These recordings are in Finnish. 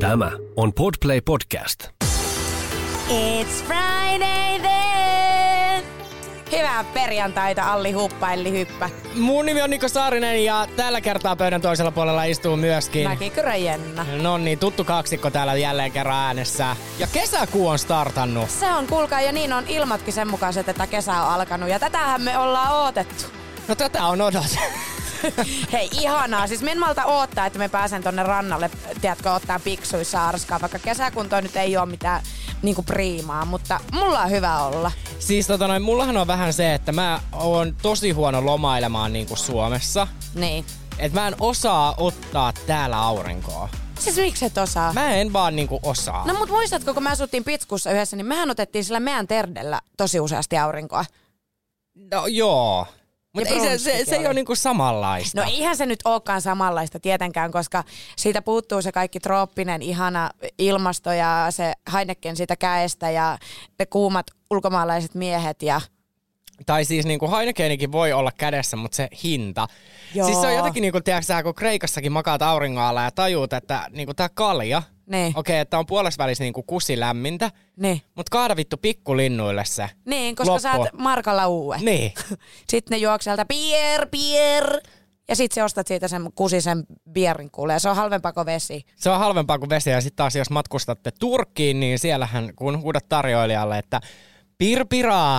Tämä on Podplay Podcast. It's Friday then! Hyvää perjantaita, Alli Huppa, Elli Hyppä. Mun nimi on Niko Saarinen ja tällä kertaa pöydän toisella puolella istuu myöskin... Mäkikyrä Jenna. No niin, tuttu kaksikko täällä jälleen kerran äänessä. Ja kesäkuu on startannut. Se on, kuulkaa, ja niin on ilmatkin sen mukaiset, että kesä on alkanut. Ja tätähän me ollaan odotettu. No tätä on odotettu. Hei, ihanaa. Siis me en malta oottaa, että me pääsen tonne rannalle, tiedätkö, ottaa piksuissa arskaa, vaikka kesäkunto nyt ei oo mitään niinku priimaa, mutta mulla on hyvä olla. Siis mullahan on vähän se, että mä oon tosi huono lomailemaan niinku Suomessa. Niin. Et mä en osaa ottaa täällä aurinkoa. Siis miksi et osaa? Mä en vaan niinku osaa. No mut muistatko, kun me asuttiin Pitskussa yhdessä, niin mehän otettiin sillä meidän terdellä tosi useasti aurinkoa. No joo. Mutta se ei ole niinku samanlaista. No eihän se nyt olekaan samanlaista tietenkään, koska siitä puuttuu se kaikki trooppinen, ihana ilmasto ja se Heineken siitä käestä ja ne kuumat ulkomaalaiset miehet ja... Tai siis niinku Heinekenikin voi olla kädessä, mutta se hinta. Joo. Siis se on jotenkin niinku, tiedätkö, kun Kreikassakin makaat auringon alla ja tajuut, että niinku tää kalja, okei, että on puolesvälis niinku kusi lämmintä, mut kaada vittu pikkulinnuille se. Niin, koska sä oot markalla uue. Niin. Sitten ne juoksee sieltä bier. Ja sit sä ostat siitä sen kusisen bierin kuulee. Se on halvempaa kuin vesi. Se on halvempaa kuin vesi ja sit taas jos matkustatte Turkkiin, niin siellähän kun huudat tarjoilijalle, että pirpiraa,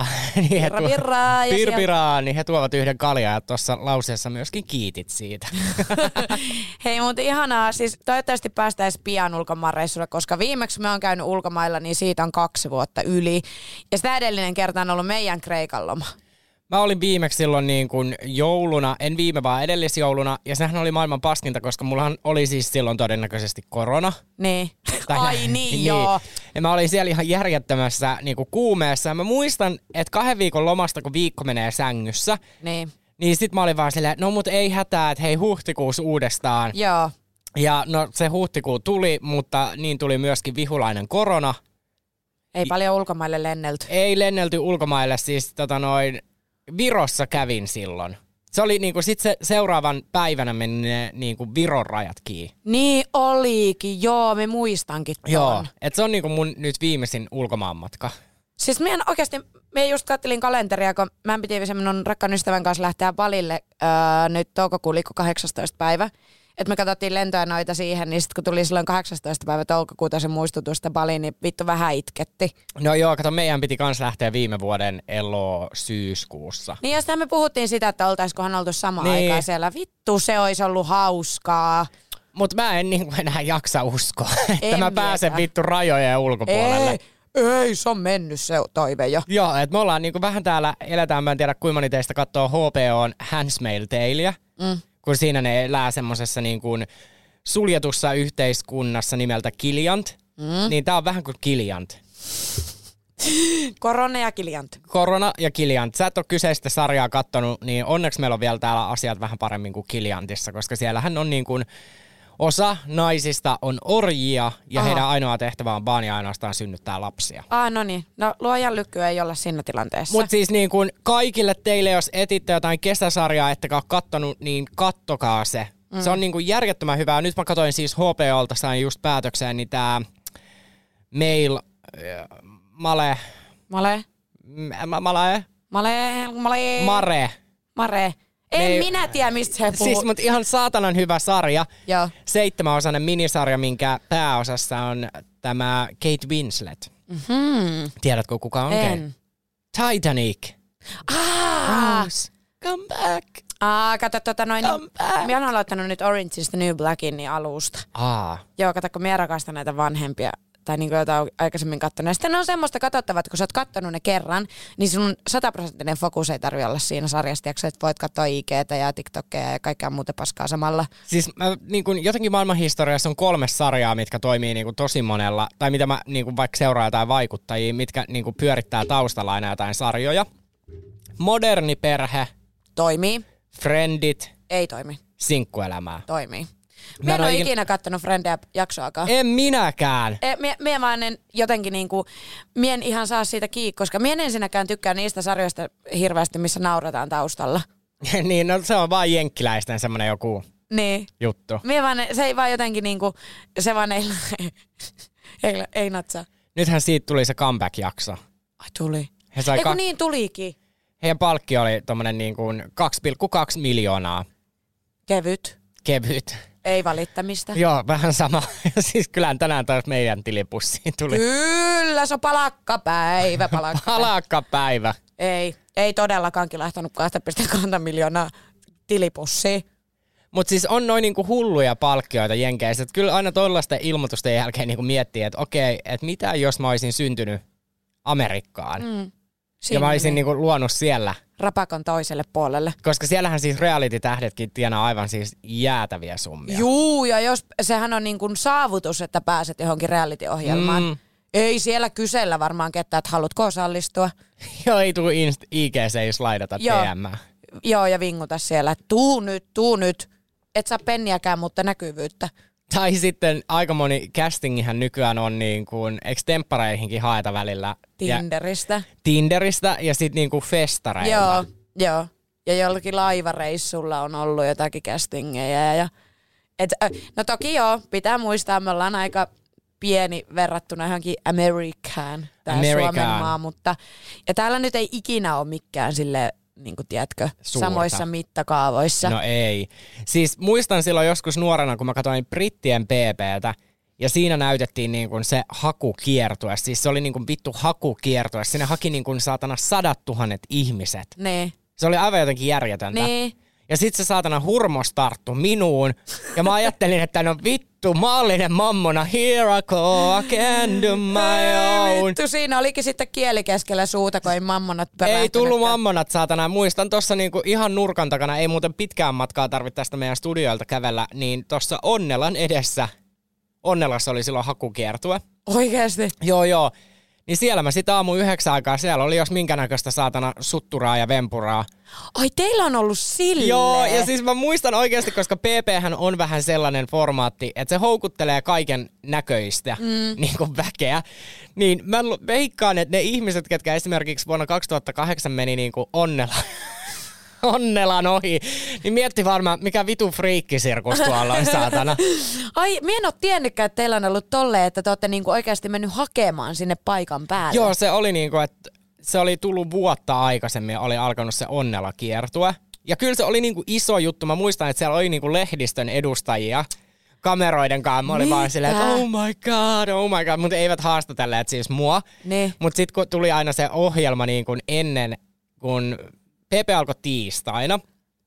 niin he tuovat yhden kaljaa ja tuossa lauseessa myöskin kiitit siitä. Hei, mutta ihanaa. Siis toivottavasti päästäisiin pian ulkomaanreissulle, koska viimeksi me on käynyt ulkomailla, niin siitä on 2 vuotta yli. Ja sitä edellinen kerta on ollut meidän Kreikan loma. Mä olin viimeksi silloin niin kuin jouluna, en viime vaan edellisjouluna, ja sehän oli maailman paskinta, koska mullahan oli siis silloin todennäköisesti korona. Niin. Ai niin, joo. Ja mä olin siellä ihan järjettömässä niin kuin kuumeessa, ja mä muistan, että 2 viikon lomasta, kun viikko menee sängyssä, niin sit mä olin vaan silleen, no mut ei hätää, että hei huhtikuussa uudestaan. Joo. Ja no se huhtikuu tuli, mutta niin tuli myöskin vihulainen korona. Ei paljon ulkomaille lennelty. Ei lennelty ulkomaille, siis Virossa kävin silloin. Se oli niinku sit se seuraavan päivänä meni ne niinku Viron rajat kiinni. Niin olikin, joo, me muistankin ton. Joo, et se on niinku mun nyt viimeisin ulkomaanmatka. Siis me just kattelin kalenteria, kun mä piti minun rakkaan ystävän kanssa lähteä Balille nyt toukokuun 18. päivä. Että me katsottiin lentoja noita siihen, niin sitten kun tuli silloin 18. päivä toukokuuta se muistutusta Baliin, niin vittu vähän itketti. No joo, kato, meidän piti kans lähteä viime vuoden syyskuussa. Niin ja sitten me puhuttiin sitä, että oltaiskohan oltu samaan aikaan siellä. Vittu, se olisi ollut hauskaa. Mut mä en niinku enää jaksa uskoa, että mä pääsen vittu rajojen ulkopuolelle. Ei, se on mennyt se toive jo. Joo, että me ollaan niinku vähän täällä eletään, mä en tiedä kuinka moni teistä katsoo HBOn Handmaid's Taleä. Kun siinä ne elää semmosessa niin kuin suljetussa yhteiskunnassa nimeltä Gilead, niin tää on vähän kuin Gilead. Korona ja Gilead. Korona ja Gilead. Sä et ole kyseistä sarjaa kattonut, niin onneksi meillä on vielä täällä asiat vähän paremmin kuin Gileadissa, koska siellähän on niin kuin osa naisista on orjia ja heidän ainoa tehtävä on vaan ja ainoastaan synnyttää lapsia. No niin. No luojan lykkyä ei olla siinä tilanteessa. Mutta siis niin kuin kaikille teille, jos etitte jotain kesäsarjaa, ettekä ole kattonut, niin kattokaa se. Se on niin kuin järjettömän hyvää. Nyt mä katsoin siis HBOlta, sain just päätökseen, niin tää Mare. Minä tiedä, mistä se puhuu. Siis, mutta ihan saatanan hyvä sarja. Joo. 7-osainen minisarja, minkä pääosassa on tämä Kate Winslet. Tiedätkö, kuka on En. Titanic. Rose, come back. Kato, minä olen aloittanut nyt Orange is the New Blackin alusta. Joo, kato, kun minä rakastan näitä vanhempia. Tai niin kuin jotain aikaisemmin kattonut. Ja sitten ne on semmoista katsottavaa, että kun sä oot kattonut ne kerran, niin sun 100% fokus ei tarvitse olla siinä sarjasta, että voit katsoa IG:tä ja TikTokia ja kaikkea muuta paskaa samalla. Siis niin kuin jotenkin maailmanhistoriassa on 3 sarjaa, mitkä toimii niin kuin tosi monella, tai mitä mä niin kuin vaikka seuraan jotain vaikuttajia, mitkä niin kuin pyörittää taustalla aina jotain sarjoja. Moderni perhe. Toimii. Friendit. Ei toimi. Sinkkuelämää. Toimii. Mä en ole ikinä kattonut Friendia jaksoakaan. En minäkään. Mie vaan jotenkin niinku, mie en ihan saa siitä kiinni, koska mie en ensinnäkään tykkää niistä sarjoista hirveästi, missä nauretaan taustalla. Niin, no se on vaan jenkkiläisten semmonen joku niin. juttu. Se ei vaan jotenkin niinku, se vaan ei natsaa. Nythän siitä tuli se comeback-jakso. Ai tuli. Niin tulikin. Heidän palkki oli tommonen niin kuin 2,2 miljoonaa. Kevyt. Ei valittamista. Joo, vähän sama. Siis kyllähän tänään taas meidän tilipussiin tuli. Kyllä, se on palakkapäivä. Palakkapäivä. Ei todellakaan kilahtanut 2,2 miljoonaa tilipussiin. Mutta siis on noin niinku hulluja palkkioita Jenkeissä. Et kyllä aina tollaisten ilmoitusten jälkeen niinku miettii, että okei, että mitä jos mä olisin syntynyt Amerikkaan. Ja mä olisin niinku luonut siellä. Rapakon toiselle puolelle. Koska siellähän siis reality-tähdetkin tienaa aivan siis jäätäviä summia. Juu, ja jos sehän on niin kuin saavutus, että pääset johonkin reality-ohjelmaan. Ei siellä kysellä varmaan ketään, että haluatko osallistua. Joo, ei tuu IGC, jos laidata DM. Joo, ja vinguta siellä, että tuu nyt. Et saa penniäkään, mutta näkyvyyttä. Tai sitten aika moni castingihän nykyään on niin kuin, eikö temppareihinkin haeta välillä? Tinderistä ja sitten niin kuin festareilla. Joo. Ja jollakin laivareissulla on ollut jotakin castingeja. No toki joo, pitää muistaa, me ollaan aika pieni verrattuna johonkin Amerikaan, tää Suomen maa, mutta ja täällä nyt ei ikinä ole mikään silleen, niin kuin tiedätkö, samoissa mittakaavoissa. No ei. Siis muistan silloin joskus nuorena, kun mä katsoin brittien PP:tä, ja siinä näytettiin niin kuin se hakukiertue. Siis se oli niin kuin vittu hakukiertue. Sinne haki niin kuin saatana 100 000 ihmiset. Nee. Se oli aivan jotenkin järjetöntä. Nee. Ja sit se saatana hurmos tarttu minuun. Ja mä ajattelin, että no vittu, maallinen mammona, here I go, I can do my own. Vittu, siinä olikin sitten kieli keskellä suuta, kun ei mammonat perähtynyt. Ei tullut mammonat, saatana. Muistan tossa niinku ihan nurkan takana, ei muuten pitkään matkaa tarvitse tästä meidän studioilta kävellä, niin tossa Onnelan edessä, Onnelassa oli silloin hakukiertue. Oikeesti? Joo. Niin siellä mä sit aamu 9 aikaa, siellä oli jos minkä näköistä saatana sutturaa ja vempuraa. Ai teillä on ollut silleen? Joo, ja siis mä muistan oikeasti, koska PP:hän on vähän sellainen formaatti, että se houkuttelee kaiken näköistä niin kuin väkeä. Niin mä veikkaan, että ne ihmiset, ketkä esimerkiksi vuonna 2008 meni niin kuin Onnelan ohi, niin mietti varmaan, mikä vitu friikkisirkus tuolla on, saatana. Ai, mä en oo tiennytkään, että teillä on ollut tolleen, että te ootte niinku oikeasti mennyt hakemaan sinne paikan päälle. Joo, se oli niinku, että se oli tullut vuotta aikaisemmin, oli alkanut se Onnela kiertue. Ja kyllä se oli niinku iso juttu. Mä muistan, että siellä oli niinku lehdistön edustajia kameroiden kanssa. Mä olin vaan silleen, että oh my god, mutta eivät haastatelleet siis mua. Niin. Mutta sitten kun tuli aina se ohjelma niin kuin ennen, kun PP alkoi tiistaina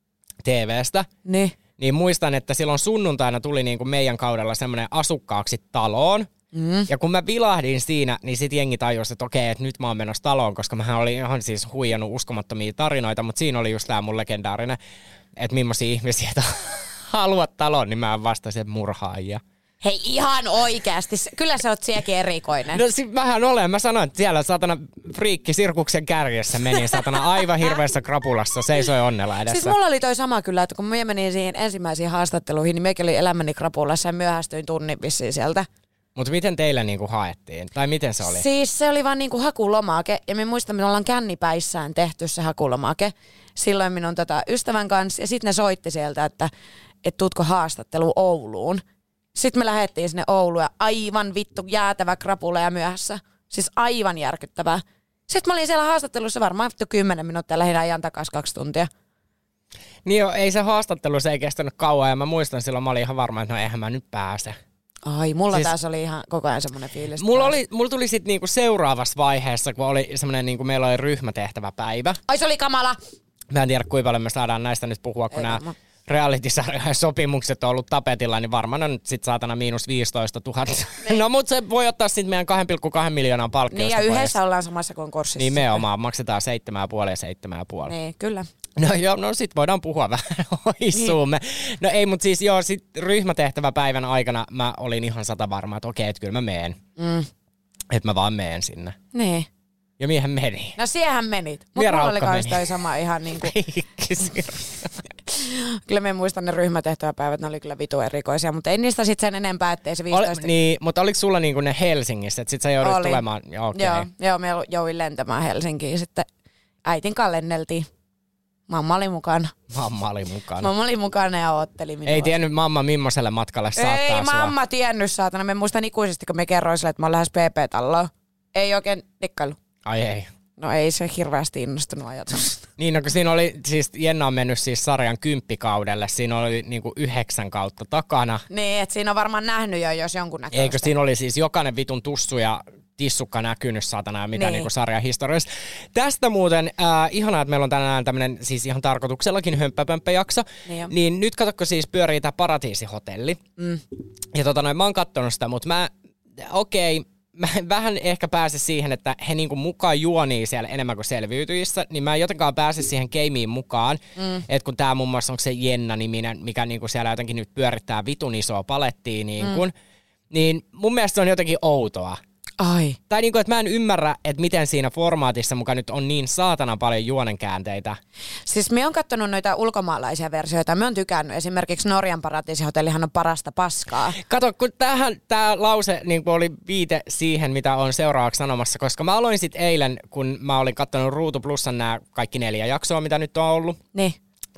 TV:stä, niin muistan, että silloin sunnuntaina tuli niin kuin meidän kaudella semmoinen asukkaaksi taloon. Ja kun mä vilahdin siinä, niin sit jengi tajusi, että okei, että nyt mä oon menossa taloon, koska mähän olin ihan siis huijannut uskomattomia tarinoita, mutta siinä oli just tää mun legendaarinen, että millaisia ihmisiä haluat taloon, niin mä vastasin murhaajia. Hei ihan oikeasti, kyllä sä oot sielläkin erikoinen. No mähän olen, mä sanoin, että siellä saatana friikki sirkuksen kärjessä meni saatana aivan hirveässä krapulassa, seisoi Onnela edessä. Siis mulla oli toi sama kyllä, että kun mä menin siihen ensimmäisiin haastatteluihin, niin mekin oli elämäni krapulassa ja myöhästyin tunnin vissiin sieltä. Mutta miten teillä niinku haettiin? Tai miten se oli? Siis se oli vaan niinku hakulomake ja me muistan, me ollaan kännipäissään tehty se hakulomake silloin minun ystävän kanssa ja sitten ne soitti sieltä, että tuutko haastattelu Ouluun. Sitten me lähdettiin sinne Ouluun ja aivan vittu jäätävä krapula ja myöhässä. Siis aivan järkyttävää. Sitten mä olin siellä haastattelussa varmaan 10 minuuttia, lähdin ajan takaisin 2 tuntia. Niin jo, ei se haastattelu, se ei kestänyt kauan ja mä muistan silloin, mä olin ihan varma, että no eihän mä nyt pääse. Ai, mulla siis, taas oli ihan koko ajan semmoinen fiilis. Mulla tuli sitten niinku seuraavassa vaiheessa, kun oli semmoinen, niinku meillä oli ryhmätehtäväpäivä. Ai se oli kamala! Mä en tiedä, kuinka paljon me saadaan näistä nyt puhua, kun nämä reality-sarjojen sopimukset on ollut tapetilla, niin varmaan on nyt sit saatana miinus 15 000. No mut se voi ottaa sit meidän 2,2 miljoonan palkkiosta. Niin ja yhdessä ollaan samassa konkurssissa. Nimenomaan, maksetaan 7,5 ja 7,5. Niin, kyllä. No joo, no sit voidaan puhua vähän oissuumme. Niin. No ei, mut siis joo, sit ryhmätehtäväpäivän aikana mä olin ihan 100 varma, että okei, että kyllä mä meen. Että mä vaan meen sinne. Niin. Ja miehän meni. No siehän menit. Mutta mulla oli kans toi sama ihan niinku. Kyllä me muistan ne ryhmätehtäväpäivät, ne oli kyllä vitu erikoisia, mutta ei niistä sit sen enempää, ettei se 15. Niin, mutta oliko sulla niinku ne Helsingissä, että sit sä joudut tulemaan? Joo, me jouduin lentämään Helsinkiin sitten. Äitin kallenneltiin. Mamma oli mukana. Mamma oli mukana ja otteli minua. Ei tiennyt mamma millaiselle matkalle saattaa Ei mamma tiennyt, saatana. Me muistan ikuisesti, kun me kerroin sille, että mä oon lähes PP-talloon. Ei oikein dikkailu. Ai ei. No ei se hirveästi innostunut ajatus. Niin, no kun siinä oli, siis Jenna on mennyt siis sarjan 10-kaudelle, siinä oli niinku 9 kautta takana. Niin, että siinä on varmaan nähnyt jo, jos jonkun näköistä. Eikö siinä oli siis jokainen vitun tussu ja tissukka näkynyt saatana ja mitä niinku sarjan historiassa. Tästä muuten, ihanaa, että meillä on tänään tämmönen siis ihan tarkoituksellakin hömppäpömppäjakso. Niin nyt katsokko siis pyörii tää Paratiisihotelli. Ja mä oon kattonut sitä, mutta mä vähän ehkä pääse siihen, että he niinku mukaan juonii siellä enemmän kuin selviytyissä, niin mä en jotenkaan pääse siihen gameen mukaan, että kun tää muun muassa onko se Jenna-niminen, mikä niinku siellä jotenkin nyt pyörittää vitun isoa palettia, niin mun mielestä se on jotenkin outoa. Ai. Tai niinku, että mä en ymmärrä, että miten siinä formaatissa mukaan nyt on niin saatana paljon juonenkäänteitä. Siis me on kattonut noita ulkomaalaisia versioita. Me on tykännyt. Esimerkiksi Norjan Paratiisihotellihan on parasta paskaa. Kato, kun tää lause niin oli viite siihen, mitä on seuraavaksi sanomassa, koska mä aloin sit eilen, kun mä olin kattonut Ruutu Plusan nämä kaikki 4 jaksoa, mitä nyt on ollut. Niin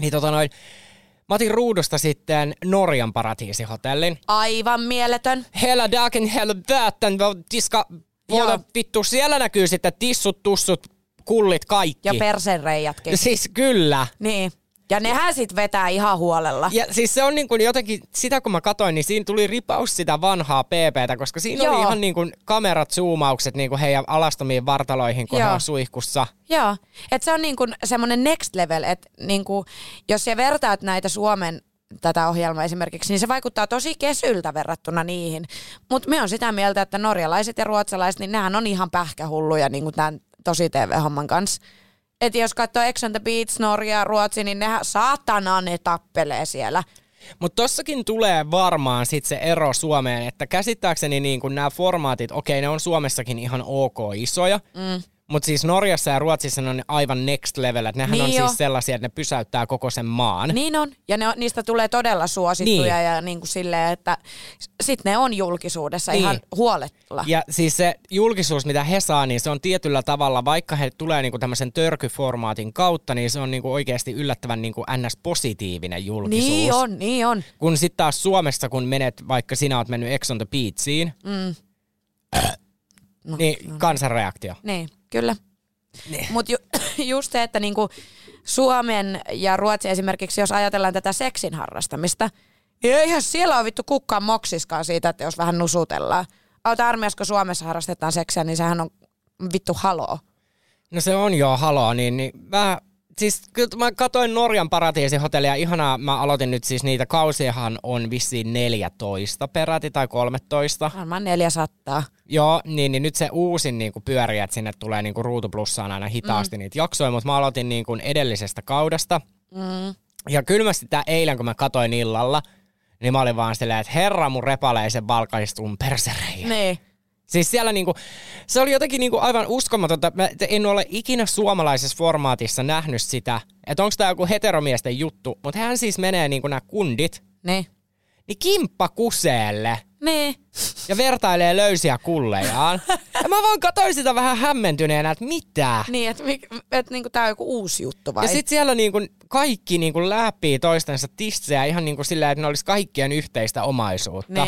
mä otin ruudusta sitten Norjan Paratiisihotellin. Aivan mieletön. Hela dagen, hela vätän, tiska, vittu, siellä näkyy sitten tissut, tussut, kullit, kaikki. Ja persenreijätkin. Siis kyllä. Niin. Ja nehän sit vetää ihan huolella. Ja siis se on niin kuin jotenkin, sitä kun mä katsoin, niin siinä tuli ripaus sitä vanhaa PP:tä, koska siinä oli ihan niin kuin kamerat, zoomaukset niin kuin heidän alastomiin vartaloihin, kun he on suihkussa. Joo, että se on niin kuin semmoinen next level, että niin kuin, jos sä vertaat näitä Suomen tätä ohjelmaa esimerkiksi, niin se vaikuttaa tosi kesyltä verrattuna niihin. Mutta me on sitä mieltä, että norjalaiset ja ruotsalaiset, niin nehän on ihan pähkähulluja niin kuin tämän tosi TV-homman kanssa. Että jos katsoo Ex on the Beach, Norja, Ruotsi, niin nehän saatana ne tappelee siellä. Mutta tossakin tulee varmaan sit se ero Suomeen, että käsittääkseni niin kun nämä formaatit, okei, ne on Suomessakin ihan ok isoja, mutta siis Norjassa ja Ruotsissa ne on aivan next level, että nehän niin on siis sellaisia, että ne pysäyttää koko sen maan. Niin on, ja niistä tulee todella suosittuja ja niin kuin silleen, että sitten ne on julkisuudessa ihan huolella. Ja siis se julkisuus, mitä he saa, niin se on tietyllä tavalla, vaikka he tulee niinku tämmöisen törkyformaatin kautta, niin se on niinku oikeasti yllättävän niinku NS-positiivinen julkisuus. Niin on. Kun sitten taas Suomessa, kun menet, vaikka sinä oot mennyt Ex on the Beachiin, niin kansanreaktio. Niin, kyllä. Mutta just se, että niinku Suomen ja Ruotsin esimerkiksi, jos ajatellaan tätä seksin harrastamista, niin eihän siellä ole vittu kukaan moksiskaan siitä, että jos vähän nusutellaan. Auta armias, kun Suomessa harrastetaan seksiä, niin sehän on vittu haloo. No se on jo haloo, niin siis kyllä mä katsoin Norjan Paratiisihotellia, ihanaa, mä aloitin nyt siis niitä kausiahan on vissiin 14 peräti tai 13. Varmaan 400. Joo, niin nyt se uusin niinku pyörii, että sinne tulee niinku Ruutu Plussaan aina hitaasti niitä jaksoja, mutta mä aloitin niinku edellisestä kaudesta. Ja kylmästi tää eilen, kun mä katsoin illalla, niin mä olin vaan silleen, että herra mun repaleisen valkaistun persereiä. Niin. Siis siellä niinku, se oli jotenkin niinku aivan uskomatonta. Mä en ole ikinä suomalaisessa formaatissa nähnyt sitä, että onko tää joku heteromiesten juttu, mutta hän siis menee niinku nämä kundit, niin kimppakuseelle. Niin. Ja vertailee löysiä kullejaan. Ja mä vaan katsoin sitä vähän hämmentyneenä, että mitä? Niin, että niinku tää on joku uusi juttu vai? Ja sit siellä niinku kaikki niinku läpii toistensa tissejä ihan niinku silleen, että ne olisi kaikkien yhteistä omaisuutta.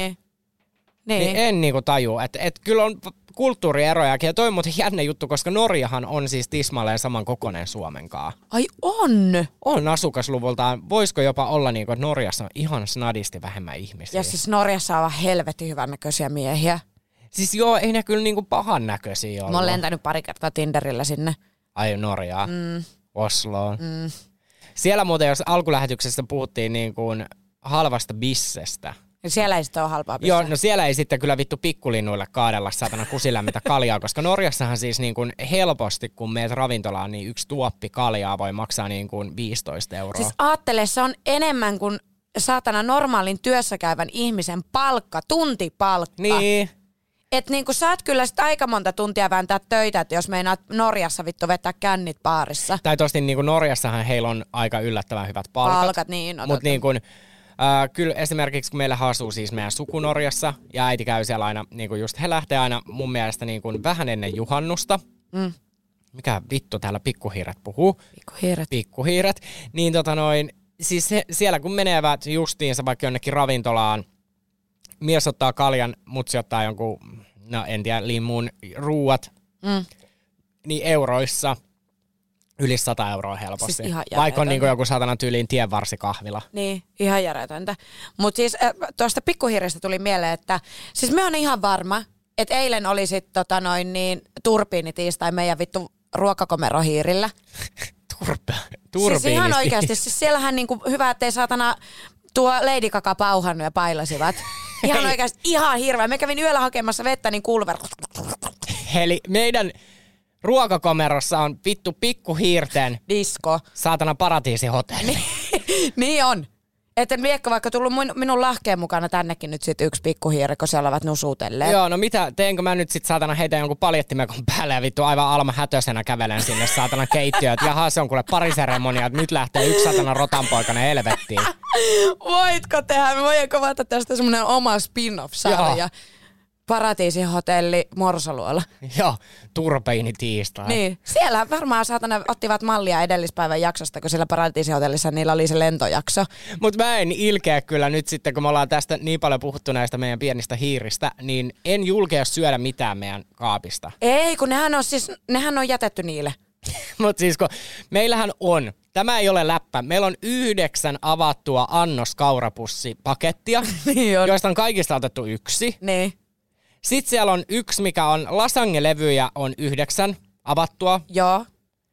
Niin en niinku taju, että kyllä on kulttuurierojakin. Ja toi on muuten jännä juttu, koska Norjahan on siis tismalleen saman kokoinen Suomenkaan. Ai on? On asukasluvultaan. Voisiko jopa olla niinku, että Norjassa on ihan snadisti vähemmän ihmisiä. Ja siis Norjassa on helvetin hyvännäköisiä miehiä. Siis joo, ei ne kyllä niinku pahan näköisiä ollut. Mä oon lentänyt pari kertaa Tinderillä sinne. Ai Norjaa. Osloon. Siellä muuten, jos alkulähetyksessä puhuttiin niin kuin halvasta bissestä. Ja siellä ei sitten ole halpaa bisseä. Joo, no siellä ei sitten kyllä vittu pikkulinnuille kaadella saatana kusilämmintä kaljaa, koska Norjassahan siis niin kuin helposti, kun meet ravintolaan, niin yksi tuoppi kaljaa voi maksaa niin kuin 15 €. Siis aattele, se on enemmän kuin saatana normaalin työssä käyvän ihmisen palkka, tuntipalkka. Niin. Että niinku saat kyllä sit aika monta tuntia vääntää töitä, että jos meinaat Norjassa vittu vetää kännit baarissa. Tai tosti niinku Norjassahan heillä on aika yllättävän hyvät palkat. Palkat, niin. No, mutta niin kun, kyllä esimerkiksi kun meillä asuu siis meidän suku Norjassa ja äiti käy siellä aina, niin just he lähtee aina mun mielestä niin kun vähän ennen juhannusta. mikä vittu täällä pikkuhiiret puhuu. Pikkuhiiret. Niin siis siellä kun menevät justiinsa vaikka jonnekin ravintolaan, mies ottaa kaljan, mutsi ottaa jonkun, no en tiedä, limun ruuat, niin euroissa yli 100 euroa helposti. Siis vaikka on niinku joku satana tyyliin tienvarsikahvila. Niin, ihan järjetöntä. Mutta siis tuosta pikkuhiirestä tuli mieleen, että siis me on ihan varma, että eilen oli sit turbiinitiistai meidän vittu ruokakomerohiirillä. Turbiinisti. Siis ihan oikeasti. Siis siellähän niinku hyvä, ettei saatana tuo Lady Gaga pauhannut ja pailasivat. Ihan oikeasti, ihan hirveä. Me kävin yöllä hakemassa vettä, niin kulver. Eli meidän ruokakomerossa on vittu pikkuhiirten disko. Saatana paratiisihotelli. Niin on. Että miekka vaikka tullut minun lahkeen mukana tännekin nyt sit yksi pikkuhiiri, kun siellä ovat nusutelleet. Joo, no mitä, teenkö mä nyt sit saatana heitä jonkun paljettimekon päälle ja vittu aivan Alma Hätösenä kävelen sinne saatana keittiöön. Jaha, se on kuule pariseremonia, että nyt lähtee yksi saatana rotanpoikana helvettiin. Voitko tehdä? Me voidaan kovata tästä semmonen oma spin-off-sarja. Paratiisihotelli Morsaluola. Joo, turbiinitiistai. Niin, siellä varmaan saatana ottivat mallia edellispäivän jaksosta, kun siellä Paratiisihotellissa niillä oli se lentojakso. Mutta mä en ilkeä kyllä nyt sitten, kun me ollaan tästä niin paljon puhuttu näistä meidän pienistä hiiristä, niin en julkea syödä mitään meidän kaapista. Ei, kun nehän on jätetty niille. Mutta siis kun meillähän on, tämä ei ole läppä, meillä on 9 avattua annoskaurapussipakettia, niin joista on kaikista otettu 1. Niin. Sitten siellä on 1, mikä on lasagnelevyjä, on 9 avattua. Joo.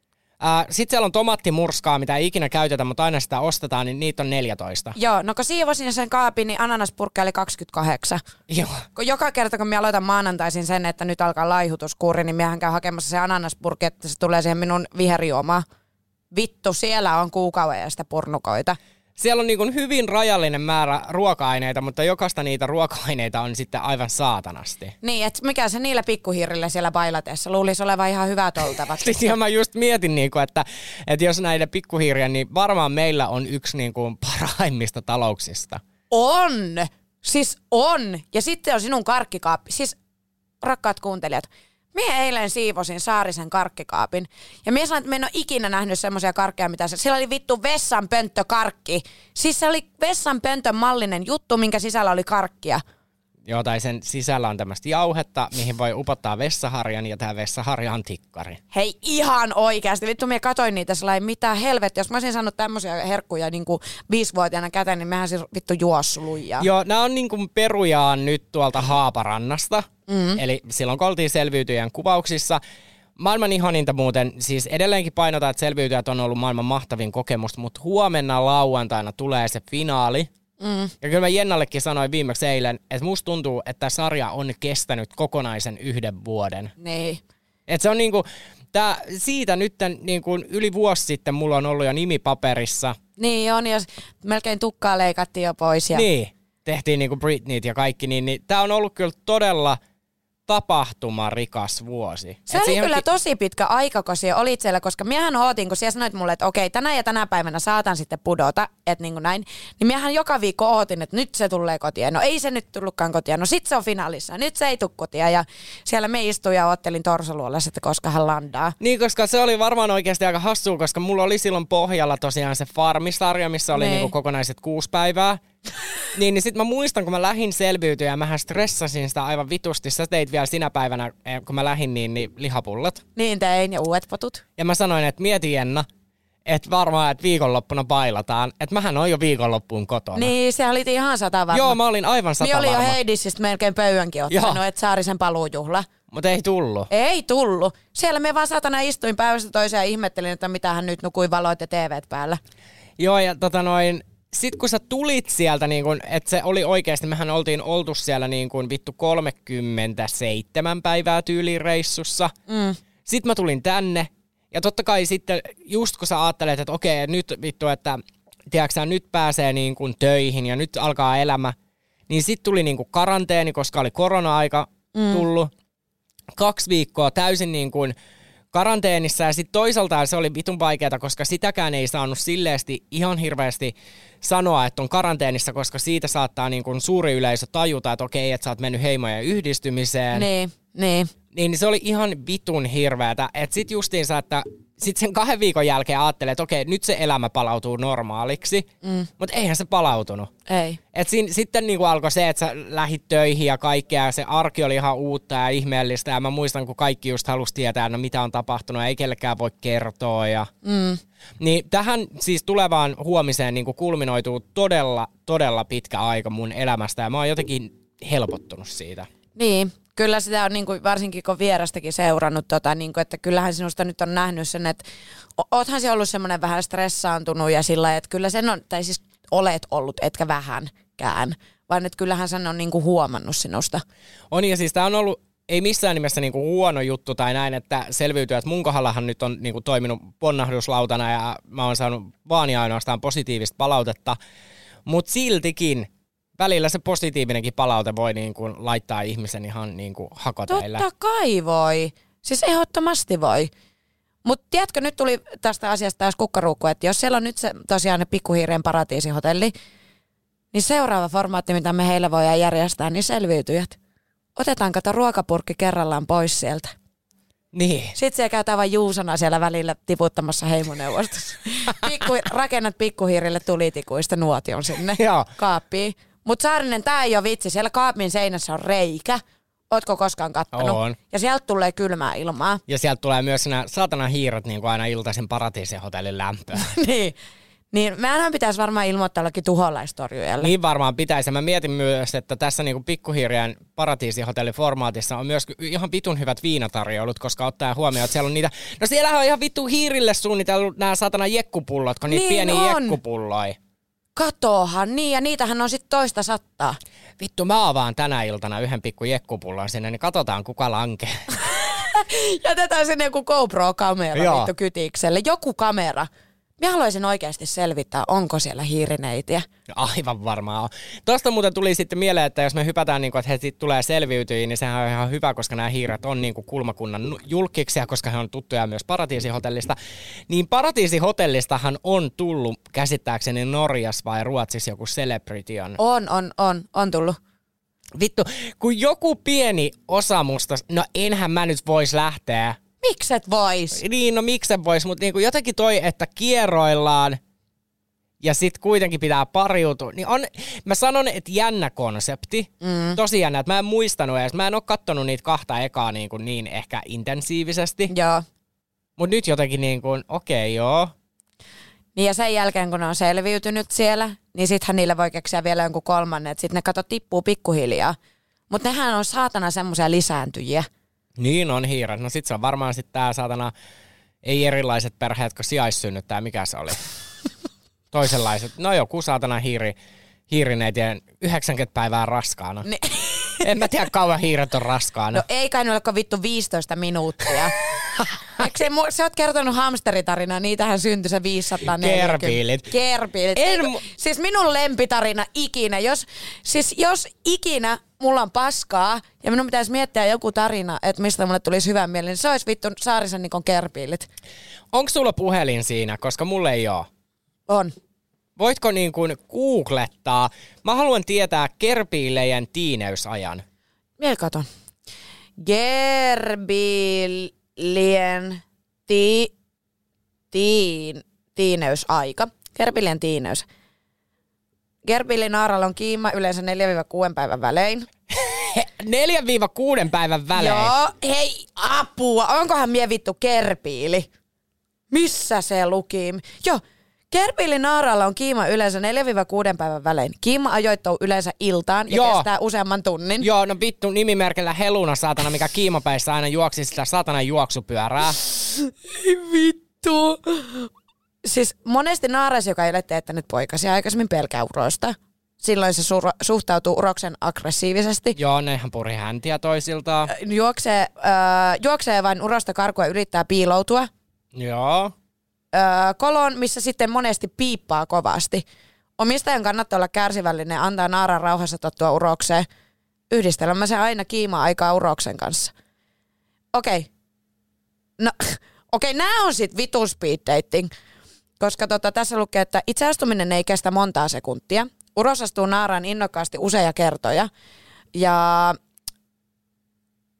Sitten siellä on tomaattimurskaa, mitä ei ikinä käytetä, mutta aina sitä ostetaan, niin niitä on 14. Joo, no kun siivosin sen kaapin, niin ananaspurkki oli 28. Joo. Kun joka kerta, kun minä aloitan maanantaisin sen, että nyt alkaa laihutuskuuri, niin minähän käyn hakemassa se ananaspurkki, että se tulee siihen minun viherjuomaan. Vittu, siellä on kuukauden sitä purnukoita. Siellä on niin kuin hyvin rajallinen määrä ruoka-aineita, mutta jokaista niitä ruoka-aineita on sitten aivan saatanasti. Niin, että mikä se niillä pikkuhiirillä siellä bailateessa luulisi olevan ihan hyvät oltavat. Ja mä just mietin, että jos näiden pikkuhiirien, niin varmaan meillä on yksi niin kuin parhaimmista talouksista. On! Siis on! Ja sitten on sinun karkkikaappi. Siis rakkaat kuuntelijat, minä eilen siivosin Saarisen karkkikaapin. Ja minä sanoin, että minä en ole ikinä nähnyt semmoisia karkkeja, mitä se... Siellä oli vittu vessanpönttökarkki. Siis se oli vessanpöntön mallinen juttu, minkä sisällä oli karkkia. Joo, tai sen sisällä on tämmöistä jauhetta, mihin voi upottaa vessaharjan, ja tämä vessaharja on tikkari. Hei, ihan oikeasti. Vittu, minä katoin niitä sellainen, mitä helvettiä. Jos mä olisin saanut tämmöisiä herkkuja niin kuin 5-vuotiaana käteen, niin mehän siis vittu juossut lujaa. Joo, nämä on niin kuin perujaan nyt tuolta Haaparannasta. Eli silloin kun oltiin Selviytyjän kuvauksissa. Maailman ihaninta muuten, siis edelleenkin painotaan, että Selviytyjät on ollut maailman mahtavin kokemus, mutta huomenna lauantaina tulee se finaali. Ja kyllä mä Jennallekin sanoin viimeksi eilen, että musta tuntuu, että sarja on kestänyt kokonaisen 1 vuoden. Niin. Että se on niinku, siitä nyt niinku yli vuosi sitten mulla on ollut jo nimi paperissa. Niin on, jos melkein tukkaa leikattiin jo pois. Ja... Niin, tehtiin niinku Britneyt ja kaikki, niin tää on ollut kyllä todella tapahtumarikas vuosi. Se oli kyllä tosi pitkä aika, kun siellä olit siellä, koska miehän ootin, kun siellä sanoit mulle, että okei, tänä ja tänä päivänä saatan sitten pudota, että niin kuin näin, niin miehän joka viikko ootin, että nyt se tulee kotiin. No ei se nyt tullutkaan kotiin, no sit se on finaalissa, nyt se ei tule kotiin. Ja siellä me istuin ja oottelin Torsaluolassa, että koska hän landaa. Niin, koska se oli varmaan oikeasti aika hassua, koska mulla oli silloin pohjalla tosiaan se Farmi-sarja, missä oli niinku kokonaiset 6 päivää. niin sit mä muistan, kun mä lähdin Selviytyä ja mähän stressasin sitä aivan vitusti. Sä teit vielä sinä päivänä, kun mä lähdin, niin lihapullat. Niin tein ja uudet potut. Ja mä sanoin, että mieti Jenna, että varmaan, että viikonloppuna bailataan. Että mähän oon jo viikonloppuun kotona. Niin, se oli ihan 100 varma. Joo, mä olin aivan 100 varma. Minä olin jo Heidisistä melkein pöydänkin ottanut, että Saarisen paluujuhla. Mutta ei tullut. Ei tullut. Siellä me vaan satana istuin päivästä toiseen ja ihmettelin, että mitähän nyt nukui valot ja TVt päällä. Joo, ja sit kun sä tulit sieltä, niin kun, että se oli oikeasti, mehän oltiin oltu siellä niin kun vittu 37 päivää tyyliin reissussa. Sitten mä tulin tänne, ja totta kai sitten just kun sä ajattelet, että okei, nyt vittu, että tiedätkö nyt pääsee niin kun töihin ja nyt alkaa elämä, niin sit tuli niin kun karanteeni, koska oli korona-aika tullut. 2 viikkoa täysin niin kuin karanteenissa ja sitten toisaalta se oli vitun vaikeaa, koska sitäkään ei saanut silleesti ihan hirveästi sanoa, että on karanteenissa, koska siitä saattaa niin kuin suuri yleisö tajuta, että okei, että sä oot mennyt heimojen yhdistymiseen. Niin. Niin se oli ihan vitun hirveätä. Että sit justiinsa, että sit sen 2 viikon jälkeen ajattelee, että okei, nyt se elämä palautuu normaaliksi. Mutta eihän se palautunut. Ei. Et sitten niinku alkoi se, että sä lähit töihin ja kaikkea. Ja se arki oli ihan uutta ja ihmeellistä. Ja mä muistan, kun kaikki just halusi tietää, no mitä on tapahtunut. Ja ei kellekään voi kertoa. Niin tähän siis tulevaan huomiseen niinku kulminoituu todella, todella pitkä aika mun elämästä. Ja mä oon jotenkin helpottunut siitä. Niin. Kyllä sitä on, niin kuin, varsinkin kun vierastakin seurannut, niin kuin, että kyllähän sinusta nyt on nähnyt sen, että oothan se ollut semmoinen vähän stressaantunut ja sillä lailla, että kyllä sen on, tai siis olet ollut, etkä vähänkään, vaan että kyllähän sen on niin kuin huomannut sinusta. On ja siis tämä on ollut, ei missään nimessä niin kuin huono juttu tai näin, että selviytyy, että mun kohdallahan nyt on niin kuin toiminut ponnahduslautana ja mä oon saanut vaan ja ainoastaan positiivista palautetta, mutta siltikin välillä se positiivinenkin palaute voi niin kuin laittaa ihmisen ihan niin kuin hakoteille. Totta kai voi. Siis ehdottomasti voi. Mutta tiedätkö, nyt tuli tästä asiasta taas kukkaruukku, että jos siellä on nyt se tosiaan ne Pikkuhiirien paratiisihotelli, niin seuraava formaatti, mitä me heille voidaan järjestää, niin selviytyjät. Otetaan kato ruokapurkki kerrallaan pois sieltä. Niin. Sitten siellä käytään vaan Juusana siellä välillä tiputtamassa heimoneuvostossa. Rakennat Pikkuhiirille tulitikuista nuotion sinne kaappiin. Mutta Saarinen, tää ei ole vitsi. Siellä kaapin seinässä on reikä. Ootko koskaan kattonut? On. Ja sieltä tulee kylmää ilmaa. Ja sieltä tulee myös nämä saatana hiiret niin kuin aina iltaisin paratiisihotellin lämpöä. Niin, meidän pitäisi varmaan ilmoittaa jollekin tuholaistorjujalle. Niin varmaan pitäisi. Mä mietin myös, että tässä niin kuin Pikkuhiirien paratiisihotelliformaatissa on myös ihan vitun hyvät viinatarjoulut, koska ottaa huomioon, että siellä on niitä. No siellähän on ihan vittu hiirille suunnitellut nämä saatana jekkupullot, kun niitä pieniä jekkupulloja. Katohan, niin ja niitähän on sitten 200. Vittu, mä avaan tänä iltana yhden pikku jekkupullon sinne, niin katsotaan kuka lankee. Jätetään sinne joku GoPro-kamera vittu kytikselle. Joku kamera. Mä haluaisin oikeasti selvittää, onko siellä hiirineitiä. Aivan varmaan on. Tuosta muuten tuli sitten mieleen, että jos me hypätään, niin kuin, että he sitten tulee selviytyjiin, niin sehän on ihan hyvä, koska nämä hiiret on niin kuin kulmakunnan julkkiksia, koska he on tuttuja myös Paratiisihotellista. Niin Paratiisihotellistahan on tullut käsittääkseni Norjassa vai Ruotsissa joku Celebrity on tullut. Vittu, kun joku pieni osa musta, no enhän mä nyt vois lähteä. Mikset vois? Niin, no mikset vois, mutta niinku jotenkin toi, että kierroillaan ja sit kuitenkin pitää pariutua, niin on, mä sanon, että jännä konsepti, tosi jännä, että mä en muistanut edes, mä en oo kattonut niitä 2 ekaa niin ehkä intensiivisesti. Joo. Mut nyt jotenkin okei, joo. Niin ja sen jälkeen, kun ne on selviytynyt siellä, niin sittenhän niille voi keksiä vielä jonkun 3, että sit ne tippuu pikkuhiljaa. Mut nehän on saatana semmoisia lisääntyjiä. Niin on hiiret. No sit se on varmaan sit tää saatana, ei erilaiset perheet, kun sijaissynnyttää, mikä se oli? Toisenlaiset. No joku saatana hiirineitien 90 päivää raskaana. En mä tiedä, kauan hiiret on raskaana. No ei kai ne ole vittu 15 minuuttia. Eikö sä oot kertonut hamsteritarinaa, niitähän syntyi se 540. Gerbiilit. Siis minun lempitarina ikinä. Jos ikinä mulla on paskaa ja minun pitäisi miettiä joku tarina, että mistä mulle tulisi hyvä mieli, niin se olisi vittu Saarisen Nikon gerbiilit. Onko sulla puhelin siinä, koska mulle ei oo? On. Voitko niin kuin googlettaa? Mä haluan tietää gerbiilejen tiineysajan. Mie katon. Gerbiilien tiineysaika. Gerbiilien tiineys. Gerbiilinaaralla on kiima yleensä 4-6 päivän välein. 4-6 päivän välein? Joo, hei apua. Onkohan mie vittu gerbiili? Missä se luki? Joo. Gerbiilinaaralla on kiima yleensä 4-6 päivän välein. Kiima ajoittuu yleensä iltaan ja kestää useamman tunnin. Joo, no vittu nimimerkillä Heluna saatana, mikä kiimapäissä aina juoksi sitä saatana juoksupyörää. Vittu. Siis monesti naaras, joka ei ole teettänyt poikasia aikaisemmin pelkää uroista. Silloin se suhtautuu uroksen aggressiivisesti. Joo, nehän puri häntiä toisiltaan. Juoksee vain urosta karkua ja yrittää piiloutua. Joo. Kolon, missä sitten monesti piippaa kovasti. Omistajan kannattaa olla kärsivällinen ja antaa naaran rauhassa tottua urokseen. Yhdistelemme se aina kiima-aikaa uroksen kanssa. Okei. No, nää on sit vitun speed dating. Koska tässä lukee, että itseastuminen ei kestä montaa sekuntia. Uros astuu naaraan innokkaasti useita kertoja. Ja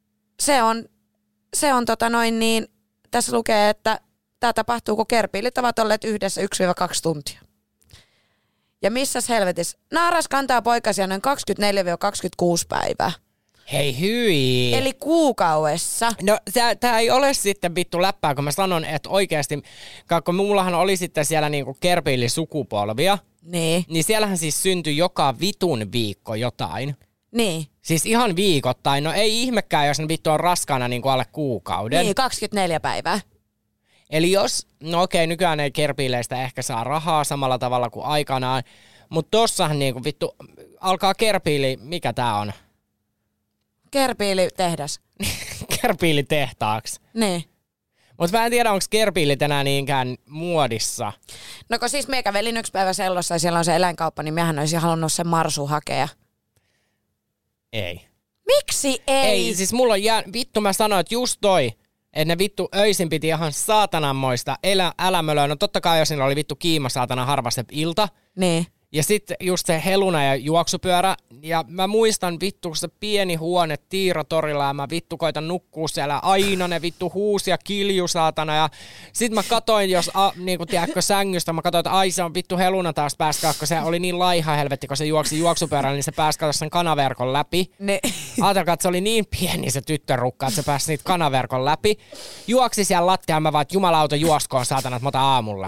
se on niin, tässä lukee, että tämä tapahtuu, kun kerpiilit ovat olleet yhdessä 1-2 tuntia. Ja missäs helvetissä? Naaras kantaa poikasia noin 24-26 päivää. Hei hyi! Eli kuukaudessa. No tää ei ole sitten vittu läppää, kun mä sanon, että oikeasti, kun mullahan oli sitten siellä niinku kerpiilisukupolvia, niin siellähän siis syntyi joka vitun viikko jotain. Niin. Siis ihan viikoittain. No ei ihmekään, jos ne vittu on raskaana niinku alle kuukauden. Niin, 24 päivää. Eli jos, no okei, nykyään ei kerpiileistä ehkä saa rahaa samalla tavalla kuin aikanaan, mutta tossahan niinku vittu alkaa kerpiili, mikä tää on? Kerpiilitehdas. Kerpiilitehtaaksi. Niin. Mutta mä en tiedä, onko kerpiilit enää niinkään muodissa. No kun siis mie kävelin yksi päivä Sellossa ja siellä on se eläinkauppa, niin mehän olisin halunnut sen marsu hakea. Ei. Miksi ei? Ei, siis mulla on vittu mä sanoin, että just toi, että ne vittu öisin piti ihan saatananmoista älämölöä. No totta kai jos niillä oli vittu kiima saatana harva se ilta. Niin. Ja sitten just se heluna ja juoksupyörä. Ja mä muistan vittu se pieni huone Tiiratorilla ja mä vittu koitan nukkua siellä. Aina ne vittu huusi ja kilju saatana. Ja sit mä katoin, jos niinku tiedätkö sängystä, mä katoin, että ai se on vittu heluna taas pääskaa, kun se oli niin laiha helvetti, kun se juoksi juoksupyörällä, niin se pääsi katsoa sen kanaverkon läpi. Ajatelkaa, että se oli niin pieni se tyttörukka, että se pääsi niitä kanaverkon läpi. Juoksi siellä lattialla, mä vaan, että jumalauta juoskoon saatana, että mä otan aamulla.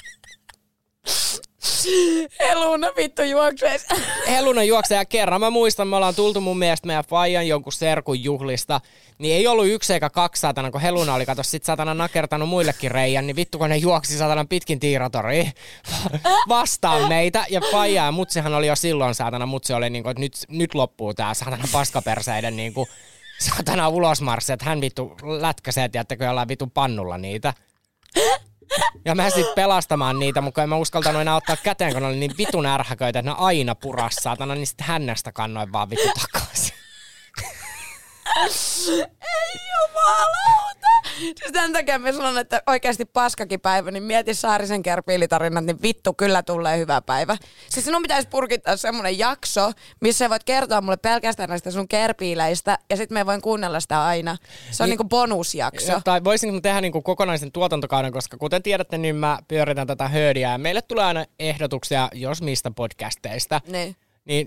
Heluna vittu juoksees. Heluna juoksee ja kerran mä muistan, me ollaan tultu mun mielestä meidän faijan jonkun serkun juhlista, niin ei ollut 1 eikä 2 saatana, kun Heluna oli kato sit saatana nakertanut muillekin reijän, niin vittu kun ne juoksi saatana pitkin Tiiratoriin vastaan meitä. Ja faija ja mutsihan oli jo silloin saatana, mutsi oli niinku, että nyt loppuu tää saatana paskaperseiden niinku saatana ulosmarssi, että hän vittu lätkäsee, tiedättekö jollain vittu pannulla niitä. Ja mä sit pelastamaan niitä, mutta en mä uskaltanut enää ottaa käteen, kun ne oli niin vitun ärhäköitä, että ne aina puras saatana, niin sit hännästä kannoin vaan vittu takaisin. Ei jumalauta. Siis tämän takia mä sanon, että oikeasti paskakin päivä, niin mieti Saarisen kerpiilitarinat, niin vittu kyllä tulee hyvä päivä. Siis sinun pitäisi purkittaa semmonen jakso, missä voit kertoa mulle pelkästään näistä sun kerpiileistä, ja sit me voin kuunnella sitä aina. Se on niinku bonusjakso. Tai voisinko tehdä niinku kokonaisen tuotantokauden, koska kuten tiedätte, niin mä pyöritän tätä höödiä, ja meille tulee aina ehdotuksia, jos mistä podcasteista. Niin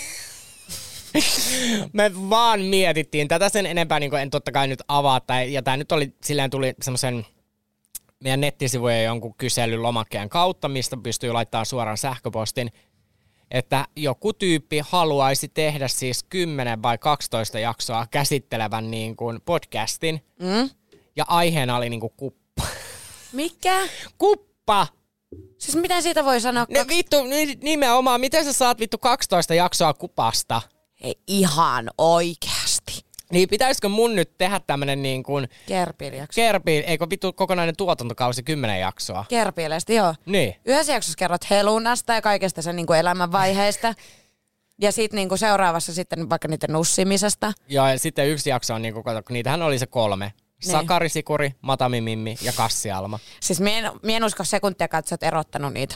me vaan mietittiin tätä sen enempää, niin en totta kai nyt avaa. Ja tää nyt oli, silleen tuli semmoisen meidän nettisivujen jonkun kyselylomakkeen kautta, mistä pystyy laittamaan suoraan sähköpostin, että joku tyyppi haluaisi tehdä siis 10 vai 12 jaksoa käsittelevän niin kuin podcastin. Ja aiheena oli niin kuin kuppa. Mikä? Kuppa! Siis mitä siitä voi sanoa? Vittu, nimenomaan, miten sä saat vittu 12 jaksoa kupasta? Ei ihan oikeasti. Niin pitäisikö mun nyt tehdä tämmönen niin kuin Kerpiilijakso. Eikö vittu kokonainen tuotantokausi 10 jaksoa? Kerpiileistä, joo. Niin. Yhdessä jaksossa kerrot Helunasta ja kaikesta sen niin kuin elämänvaiheesta. Ja sitten niin kuin seuraavassa sitten vaikka niiden nussimisesta. Joo, ja sitten yksi jakso on, niin kuin, kun niitähän oli se 3. Niin. Sakari, Sikuri, Matamimimmi ja Kassi Alma. Siis mie en usko sekuntia, että sä oot erottanut niitä.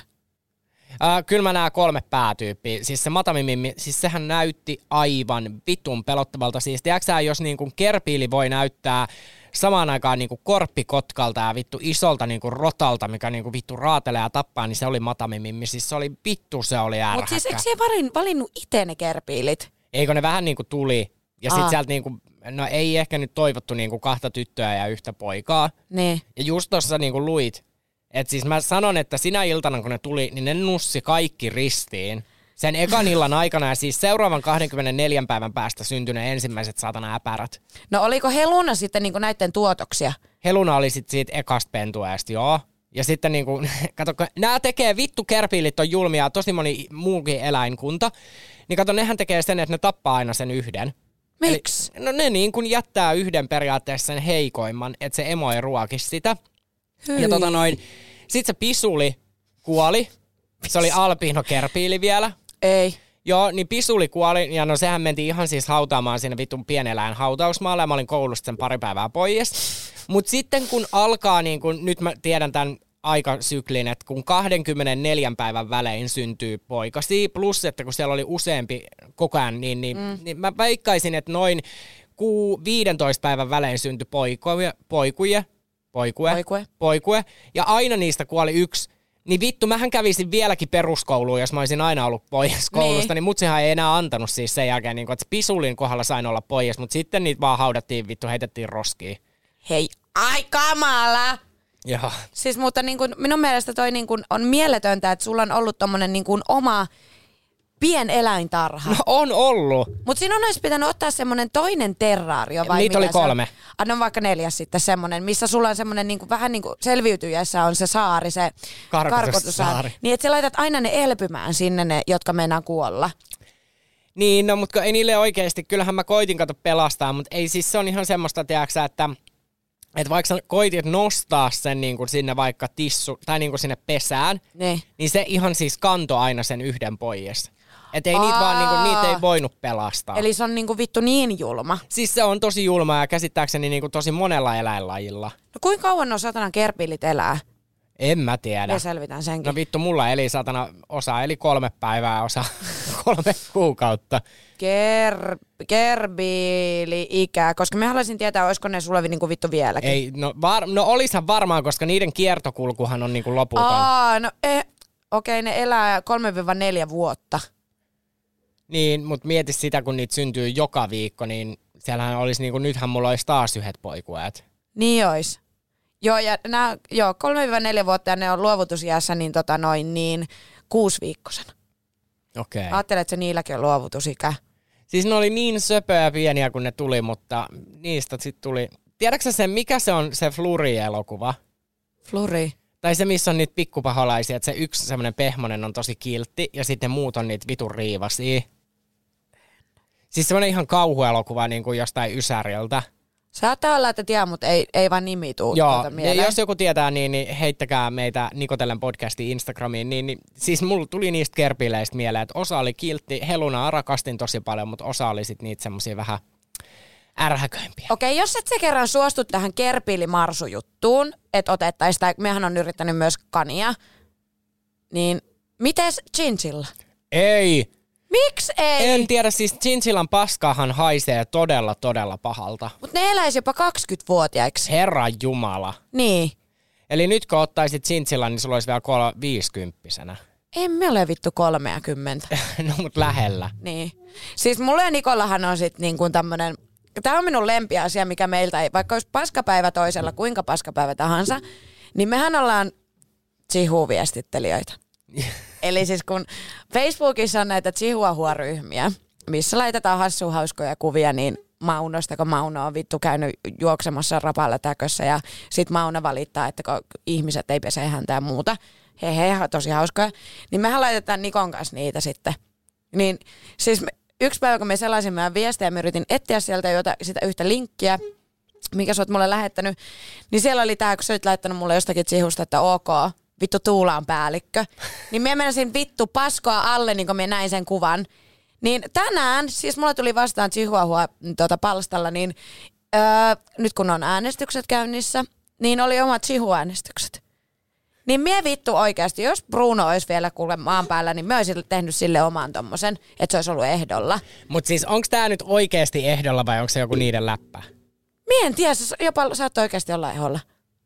Kyllä mä nää 3 päätyyppiä. Siis se Matamimimmi, siis sehän näytti aivan vitun pelottavalta. Siis tiedätkö jos niinku kerpiili voi näyttää samaan aikaan niinku korppikotkalta ja vittu isolta niinku rotalta, mikä niinku vittu raatelee ja tappaa, niin se oli Matamimimmi. Siis se oli ärhäkkä. Mutta siis eikö se valinnut itse ne kerpiilit? Eikö ne vähän niinku tuli ja sit sieltä niinku, no ei ehkä nyt toivottu niinku 2 tyttöä ja 1 poikaa. Niin. Ja just tossa niinku luit, että siis mä sanon, että sinä iltana kun ne tuli, niin ne nussi kaikki ristiin sen ekan illan aikana ja siis seuraavan 24 päivän päästä syntyi ne ensimmäiset saatana äpärät. No oliko Heluna sitten niinku näiden tuotoksia? Heluna oli sit siitä ekasta pentueesta, joo. Ja sitten niinku, kato, nää tekee vittu kerpiilit on julmia, tosi moni muukin eläinkunta. Niin kato, nehän tekee sen, että ne tappaa aina sen yhden. Miksi? No ne niin kuin jättää yhden periaatteessa sen heikoimman, että se emo ei ruokisi sitä. Hyi. Ja sit se pisuli kuoli. Se oli albiino kerpiili vielä. Ei. Joo, niin pisuli kuoli ja no sehän mentiin ihan siis hautaamaan sinne vitun pieneläin hautausmaalle ja mä olin koulusta sen pari päivää pois. Mut sitten kun alkaa niin kun, nyt mä tiedän tämän aikasyklin, että kun 24 päivän välein syntyy poikasi, plus että kun siellä oli useampi koko ajan, niin mä veikkaisin, että noin 15 päivän välein syntyi poikue, ja aina niistä kuoli yksi. Niin vittu, mähän kävisin vieläkin peruskouluun, jos mä olisin aina ollut pois koulusta, niin mutsihan ei enää antanut siis sen jälkeen, niin kun, että pisulin kohdalla sain olla pois, mutta sitten niitä vaan haudattiin, vittu, heitettiin roskiin. Hei, ai kamala! Joo. Siis mutta niin kun, minun mielestä toi niin kun on mieletöntä, että sulla on ollut tommonen niin kun oma pieneläintarha. No on ollut. Mutta sinun olisi pitänyt ottaa semmonen toinen terraario vai niitä oli 3. Anna vaikka 4 sitten semmonen, missä sulla on semmonen niinku, vähän niin kuin selviytyjässä on se saari, se karkotussaari. Niin että sä laitat aina ne elpymään sinne ne, jotka meinaa kuolla. Niin, no mutta ei niille oikeesti, kyllähän mä koitin pelastaa, mutta ei siis se on ihan semmoista, tiedäksä, että vaikka sä koitit nostaa sen niin kuin sinne vaikka tai niin kuin sinne pesään, niin se ihan siis kantoi aina sen yhden pois. Että ei niitä vaan, niinku, niitä ei voinut pelastaa. Eli se on niinku vittu niin julma. Siis se on tosi julma ja käsittääkseni niinku tosi monella eläinlajilla. No kuinka kauan nuo satanan kerpilit elää? En mä tiedä. Ja selvitän senkin. No vittu, mulla eli osa eli 3 päivää, osa 3 kuukautta. Kerbiili-ikä, koska mä haluaisin tietää, olisiko ne sulle niinku vittu vieläkin. Ei, no olishan varmaan, koska niiden kiertokulkuhan on niinku loputon. Okei, ne elää 3-4 vuotta. Niin, mutta mieti sitä, kun niitä syntyy joka viikko, niin siellähän olisi niinku, nythän mulla olisi taas yhdet poikueet. Niin ois. Joo, ja 3-4 vuotta ja ne on luovutusiässä niin 6 viikkosena. Okei. Ajattelet, että se niilläkin on luovutusikä. Siis ne oli niin söpöjä ja pieniä, kun ne tuli, mutta niistä sitten tuli... Tiedätkö sen, mikä se on se Fluri-elokuva? Fluri? Tai se, missä on niitä pikkupaholaisia, että se yksi semmoinen pehmonen on tosi kiltti ja sitten muut on niitä vitun riivasia. Siis semmoinen ihan kauhuelokuva niin kuin jostain Ysäriltä. Saattaa olla, että tiedä, mutta ei vaan nimi tuu mieleen. Ja jos joku tietää, niin heittäkää meitä Nikotellen podcastin Instagramiin. Niin siis mulla tuli niistä kerpileistä mieleen, että osa oli kiltti. Helunaa rakastin tosi paljon, mutta osa oli sit niitä semmosia vähän ärhäköimpiä. Okei, jos et sä kerran suostu tähän kerpilimarsujuttuun, että otettaisiin, tai mehän on yrittänyt myös kania, niin mites chinchilla? Ei. Miksi ei? En tiedä, siis chinchillan paskahan haisee todella, todella pahalta. Mutta ne eläisi jopa 20-vuotiaiksi. Herran jumala. Niin. Eli nyt kun ottaisit chinchillan, niin sulla olisi vielä 50-vuotiaana. Emme ole vittu 30. No mut lähellä. Niin. Siis mulle ja Nikollahan on sit niinku tämmönen, tää on minun lempiasia, mikä meiltä ei, vaikka olisi paskapäivä toisella, kuinka paskapäivä tahansa, niin mehän ollaan chihuviestittelijöitä. Eli siis kun Facebookissa on näitä chihuahua-ryhmiä, missä laitetaan hauskoja kuvia, niin Maunosta, kun Mauno on vittu käynyt juoksemassa rapalla täkössä ja sit Mauno valittaa, että kun ihmiset ei pese häntä ja muuta. He, tosi hauskoja. Niin mehän laitetaan Nikon kanssa niitä sitten. Niin siis yksi päivä, kun me selaisin meidän viestejä, mä yritin etsiä sieltä sitä yhtä linkkiä, mikä sä oot mulle lähettänyt, niin siellä oli tää, kun sä olit laittanut mulle jostakin chihusta, että ok, vittu Tuula on päällikkö. Niin mä menisin vittu paskoa alle, niin kun mä näin sen kuvan. Niin tänään, siis mulla tuli vastaan Chihuahua palstalla, niin nyt kun on äänestykset käynnissä, niin oli omat Chihu-äänestykset. Niin mie vittu oikeasti, jos Bruno olisi vielä kuule maan päällä, niin mä olisin tehnyt sille oman tommosen, että se olisi ollut ehdolla. Mut siis onks tää nyt oikeesti ehdolla vai onko se joku niiden läppä? Mie en tiedä, jopa saattoi oikeasti olla ehdolla.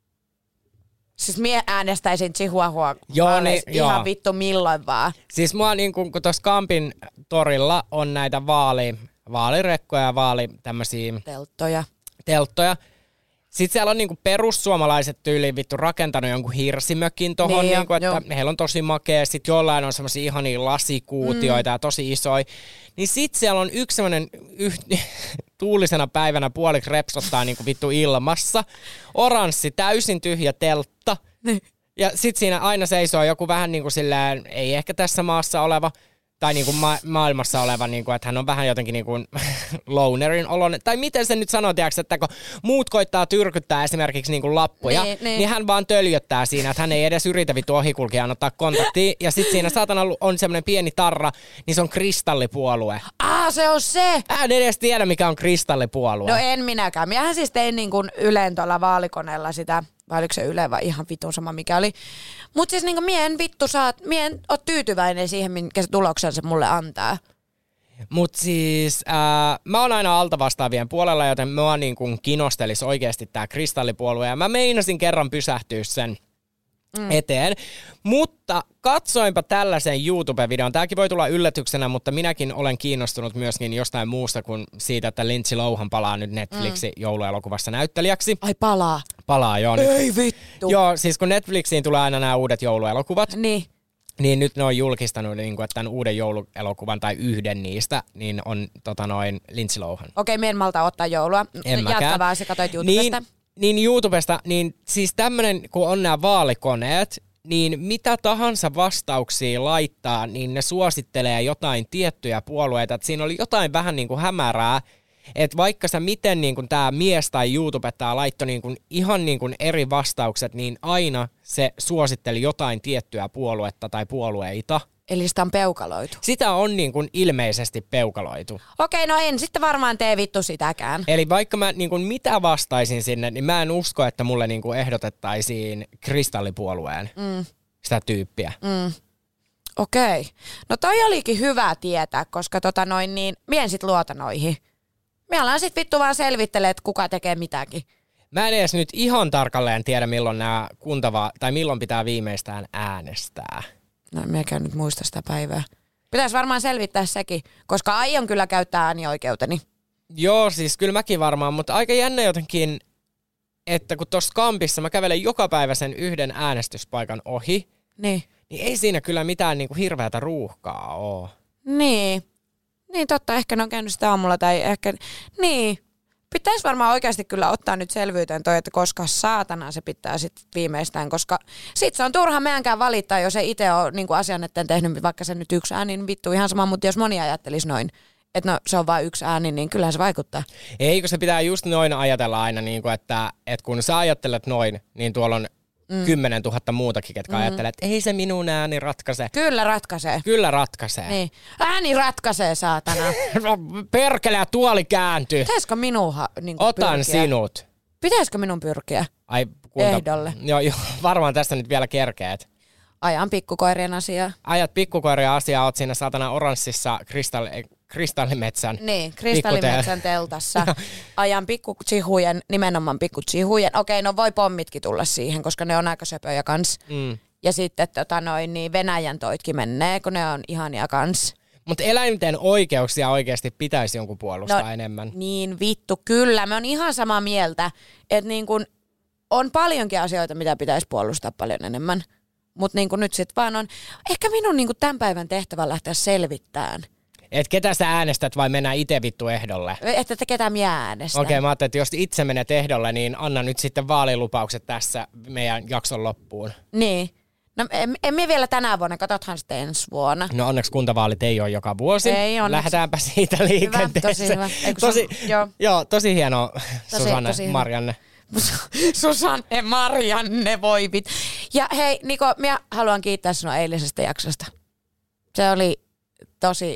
Siis mie äänestäisin Chihuahua ihan vittu milloin vaan. Siis mua niin kun tuossa Kampin torilla on näitä vaalirekkoja ja tämmösiä telttoja. Sitten siellä on niinku perussuomalaiset tyyliin vittu rakentanut jonkun hirsimökin tohon, niin, niinku, että heillä on tosi makea. Sitten jollain on semmosia ihania lasikuutioita ja tosi isoja. Niin sit siellä on yksi semmonen tuulisena päivänä puoliksi repsottaa niinku vittu ilmassa. Oranssi, täysin tyhjä teltta. Ja sit siinä aina seisoo joku vähän niinku silleen, ei ehkä tässä maassa oleva, tai niinku maailmassa oleva, niinku, että hän on vähän jotenkin niinku lonerin oloinen. Tai miten se nyt sanoo, tiiäks, että kun muut koittaa tyrkyttää esimerkiksi niinku lappuja, niin hän vaan töljöttää siinä, että hän ei edes yritä vittu ohikulkijaan ottaa kontaktia. Ja sit siinä saatana on semmoinen pieni tarra, niin se on kristallipuolue. Se on se! En edes tiedä, mikä on kristallipuolue. No en minäkään. Minähän siis tein niinku Ylen tuolla vaalikoneella sitä, vai oliko se Yle vai ihan vitun sama mikä oli. Mut siis niinku mie en oo tyytyväinen siihen, minkä tuloksen se mulle antaa. Mut siis mä oon aina altavastaavien puolella, joten mä niin kuin kinostelis oikeasti tää kristallipuolue ja mä meinasin kerran pysähtyä sen eteen. Mutta katsoinpa tällaisen YouTube-videon. Tääkin voi tulla yllätyksenä, mutta minäkin olen kiinnostunut myöskin jostain muusta kuin siitä, että Lindsay Lohan palaa nyt Netflixin jouluelokuvassa näyttelijäksi. Ai palaa? Palaa, joo. Ei nyt. vittu. Joo, siis kun Netflixiin tulee aina nämä uudet jouluelokuvat. Niin nyt ne on julkistanut, että tämän uuden jouluelokuvan tai yhden niistä, niin on Lindsay Lohan. Okei, me en malta ottaa joulua. Jatka vaan, sä katsoit YouTubesta. Niin YouTubesta, niin siis tämmönen, kun on nämä vaalikoneet, niin mitä tahansa vastauksia laittaa, niin ne suosittelee jotain tiettyjä puolueita. Et siinä oli jotain vähän niin kuin hämärää, että vaikka sä miten niin kuin tämä mies tai YouTubettaja laittoi niin kuin ihan niin kuin eri vastaukset, niin aina se suositteli jotain tiettyä puoluetta tai puolueita. Eli sitä on peukaloitu. Sitä on niin kuin ilmeisesti peukaloitu. Okei, no en sitten varmaan tee vittu sitäkään. Eli vaikka mä niin kuin mitä vastaisin sinne, niin mä en usko, että mulle niin kuin ehdotettaisiin kristallipuolueen sitä tyyppiä. Okei. No toi olikin hyvä tietää, koska mien sit luota noihin. Me ollaan sit vittu vaan selvittelee, että kuka tekee mitäkin. Mä en edes nyt ihan tarkalleen tiedä, milloin milloin pitää viimeistään äänestää. No miekään nyt muista sitä päivää. Pitäisi varmaan selvittää sekin, koska aion kyllä käyttää äänioikeuteni. Joo, siis kyllä mäkin varmaan, mutta aika jännä jotenkin, että kun tuossa kampissa mä kävelen joka päivä sen yhden äänestyspaikan ohi, niin ei siinä kyllä mitään niinku hirveätä ruuhkaa ole. Niin totta, ehkä ne on käynyt sitä aamulla tai ehkä, pitäisi varmaan oikeasti kyllä ottaa nyt selvyyteen toi, että koska saatana se pitää sitten viimeistään, koska sit se on turha meidänkään valittaa, jos ei itse ole niinku asian eteen tehnyt, vaikka se nyt yksi ääni, niin vittu ihan sama, mutta jos moni ajattelisi noin, että no se on vain yksi ääni, niin kyllähän se vaikuttaa. Eikö se pitää just noin ajatella aina, niin kuin, että kun sä ajattelet noin, niin tuolla on 10 000 muutakin, ketkä ajattelee, että ei se minun ääni ratkaise. Kyllä ratkaisee. Kyllä ratkaisee. Niin. Ääni ratkaisee, saatana. Perkele ja tuoli kääntyy. Pitäisikö minun Otan pyrkiä? Sinut. Pitäisikö minun pyrkiä ehdolle? Joo, varmaan tästä nyt vielä kerkeet. Ajan pikkukoirien asiaa. Ajat pikkukoirien asiaa, oot siinä saatana oranssissa kristallimetsän. Niin, kristallimetsän teltassa. Ajan pikkutsihujen, nimenomaan pikkutsihujen. Okei, no voi pommitkin tulla siihen, koska ne on aika söpöjä kans. Ja sitten niin Venäjän toitkin menee, kun ne on ihania kans. Mutta eläinten oikeuksia oikeasti pitäisi jonkun puolustaa enemmän. Niin vittu, kyllä. Me on ihan samaa mieltä, että niin kun on paljonkin asioita, mitä pitäisi puolustaa paljon enemmän. Mutta niin nyt sitten vaan on ehkä minun niin tämän päivän tehtävä lähteä selvittämään. Et ketä sä äänestät vai mennään itse vittu ehdolle? Että ketä minä äänestän. Okei, mä ajattelin, että jos itse menet ehdolle, niin anna nyt sitten vaalilupaukset tässä meidän jakson loppuun. Niin. No en minä vielä tänä vuonna, katsothan sitten ensi vuonna. No onneksi kuntavaalit ei ole joka vuosi. Ei onneksi. Lähdetäänpä siitä liikenteeseen. Hyvä, tosi hyvä. Tosi hienoa, Susanne Marianne. Susanne Marianne, voi vit. Ja hei Niko, minä haluan kiittää sinua eilisestä jaksosta. Se oli tosi,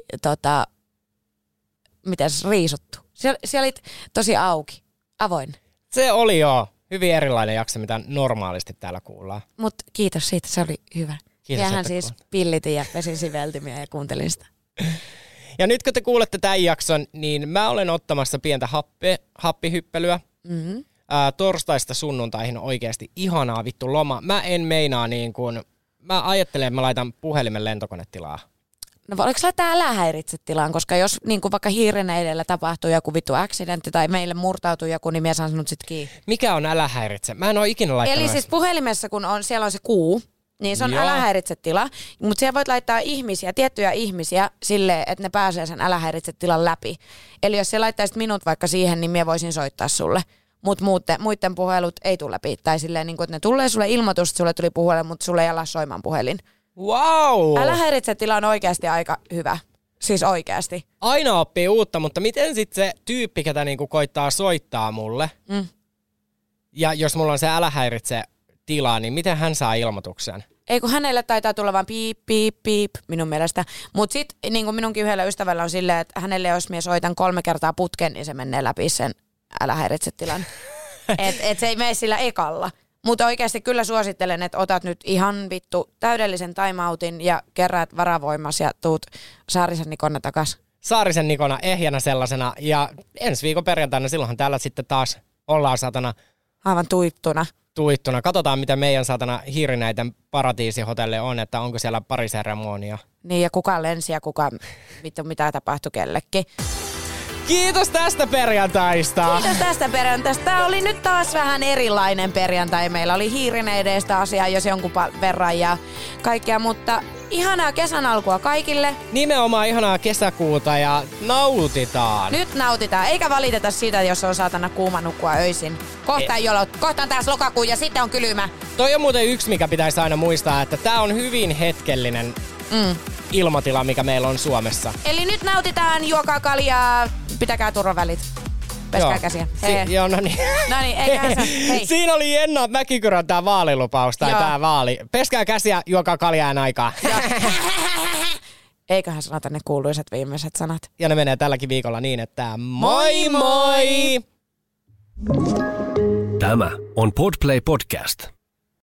riisuttu. Siellä olit tosi avoin. Se oli joo. Hyvin erilainen jakso, mitä normaalisti täällä kuullaan. Mut kiitos siitä, se oli hyvä. Minähän siis pillitin ja pesin siveltimiä ja kuuntelin sitä. Ja nyt kun te kuulette tämän jakson, niin mä olen ottamassa pientä happihyppelyä. Torstaista sunnuntaihin on oikeasti ihanaa vittu loma. Mä en meinaa mä ajattelen, että mä laitan puhelimen lentokonetilaa. No voiko laittaa älähäiritsetilaan, koska jos vaikka hiiren edellä tapahtuu joku vittu accidentti tai meille murtautuu joku, niin mies on sanonut sit kiinni. Mikä on älähäiritse? Mä en ole ikinä laittanut. Eli siis puhelimessa, kun siellä on se kuu, niin se on älähäiritsetila, mutta siellä voit laittaa tiettyjä ihmisiä silleen, että ne pääsee sen älähäiritsetilan läpi. Eli jos sä laittaisit minut vaikka siihen, niin minä voisin soittaa sulle. Mutta muiden puhelut ei tule läpi. Tai silleen, että ne tulee sulle ilmoitus, että sulle tuli puhelin, mutta sulle ei ala soimaan puhelin. Wow! Älähäiritsetila on oikeasti aika hyvä. Siis oikeasti. Aina oppii uutta, mutta miten sitten se tyyppi, ketä koittaa soittaa mulle, ja jos mulla on se älähäiritsetila, niin miten hän saa ilmoituksen? Ei kun hänelle taitaa tulla vaan piip, piip, piip minun mielestä. Mutta sitten minunkin yhdellä ystävällä on silleen, että hänelle jos minä soitan 3 kertaa putken, niin se menee läpi sen älähäiritsetilan. et se ei mene sillä ekalla. Mutta oikeasti kyllä suosittelen, että otat nyt ihan vittu täydellisen timeoutin ja keräät varavoimas ja tuut Saarisen Nikonna takas. Saarisen Nikona ehjänä sellaisena. Ja ensi viikon perjantaina silloinhan täällä sitten taas ollaan satana. Aivan tuittuna. Katsotaan, mitä meidän satana hiirinäiden paratiisihotelli on, että onko siellä pariseremonia. Niin, ja kuka lensi ja mitä tapahtui kellekin. Kiitos tästä perjantaista! Tämä oli nyt taas vähän erilainen perjantai. Meillä oli hiirineideistä asiaa jos jonkun verran ja kaikkea, mutta ihanaa kesän alkua kaikille. Nimenomaan ihanaa kesäkuuta ja nautitaan. Nyt nautitaan, eikä valiteta siitä, jos on saatana kuuma nukkua öisin. Kohta on taas lokakuu ja sitten on kylmä. Toi on muuten yksi, mikä pitäisi aina muistaa, että tää on hyvin hetkellinen ilmatila, mikä meillä on Suomessa. Eli nyt nautitaan, juokaa kaljaa, pitäkää turvavälit. Peskää käsiä. Joo, no niin. Eiköhän se. Hei. Siinä oli Jenna Mäkikyrön tää vaalilupaus tai tää vaali. Peskää käsiä, juokaa kaljaa aikaa. Eiköhän sanota ne kuuluiset viimeiset sanat. Ja ne menee tälläkin viikolla niin, että moi moi! Tämä on Podplay Podcast.